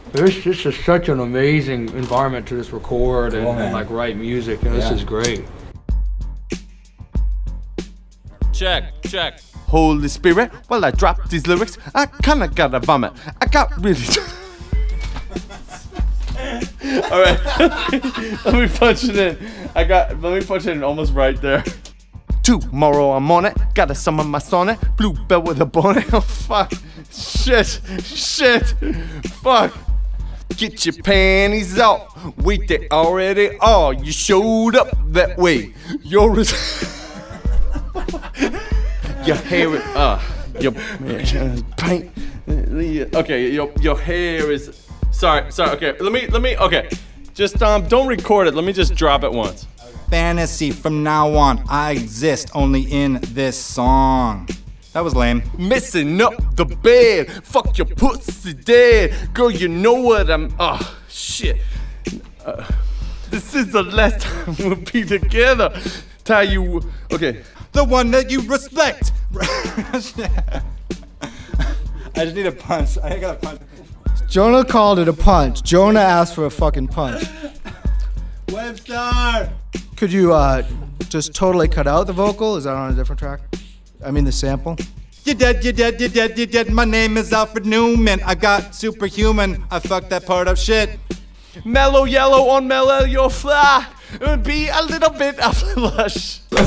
This is such an amazing environment to just record and like write music, and this is great. Check. Holy Spirit, while I drop these lyrics, I kinda gotta vomit. I got really. All right, let me punch it in. Let me punch it in almost right there. Tomorrow I'm on it, gotta summon my sonnet. Blue belt with a bonnet. Oh fuck, shit, fuck. Get your panties out. Wait, they already are. You showed up that way. Your hair is your paint. Okay, your hair is. Sorry. Okay, let me. Okay, just don't record it. Let me just drop it once. Fantasy from now on. I exist only in this song. That was lame. Messing up the bed. Fuck your pussy dead. Girl, you know what I'm. Oh, shit. This is the last time we'll be together. Tell you. Okay. The one that you respect. I just need a punch. I got a punch. Jonah called it a punch. Jonah asked for a fucking punch. Webstar! Could you just totally cut out the vocal? Is that on a different track? I mean the sample? You're dead. My name is Alfred Newman. I got superhuman. I fucked that part up shit. Mellow yellow on mellow, you'll fly. It would be a little bit of a lush. Be a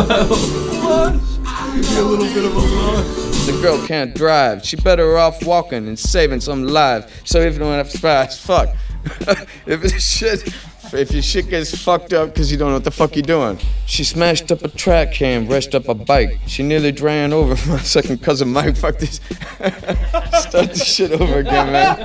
little bit of a lush. The girl can't drive. She better off walking and saving some lives. So if you don't have to fast, fuck. If your shit gets fucked up because you don't know what the fuck you're doing. She smashed up a track cam, rushed up a bike. She nearly ran over my second cousin Mike. Fuck this. Start this shit over again, man.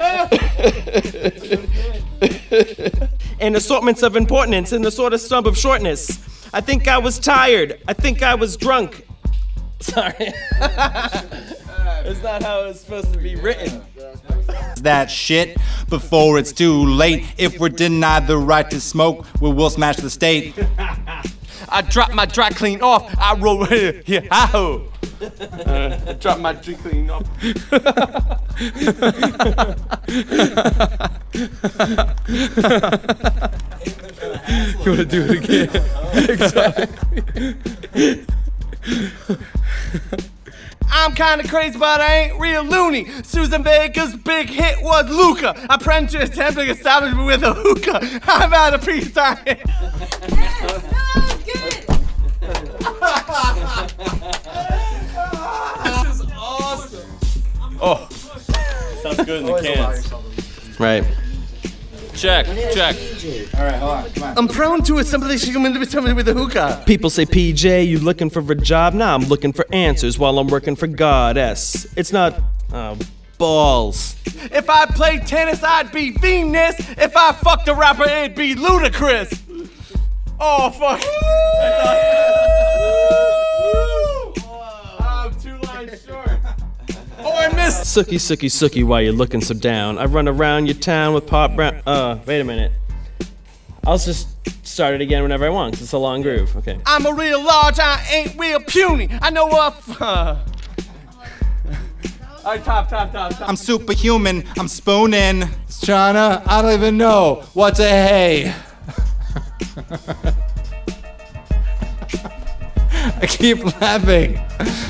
And assortments of importance in the sort of stub of shortness. I think I was tired. I think I was drunk. Sorry. It's not how it's supposed to be written. That shit before it's too late. If we're denied the right to smoke, we will smash the state. I dropped my dry clean off. I roll here. I dropped my dry clean off. You wanna do it again? Exactly. I'm kinda crazy, but I ain't real loony. Susan Vega's big hit was Luca. Apprentice attempting to establish me with a hookah. I'm out of peace time. Yes, good. This is awesome. Oh, sounds good in the cans. Right. Check. All right, hold on, come on. I'm prone to establishing me with a hookah. People say, PJ, you looking for a job? Nah, I'm looking for answers while I'm working for Goddess. It's not, balls. If I played tennis, I'd be Venus. If I fucked a rapper, it'd be ludicrous. Oh, fuck. I'm 2 lines short. Oh, I missed. Sookie, why you looking so down? I run around your town with Pop Brown. Wait a minute. I'll just start it again whenever I want, 'cause it's a long groove. Okay. I'm a real large, I ain't real puny. I know what. Alright, top. I'm superhuman. I'm spooning. Shauna, I don't even know what's a hey. I keep laughing.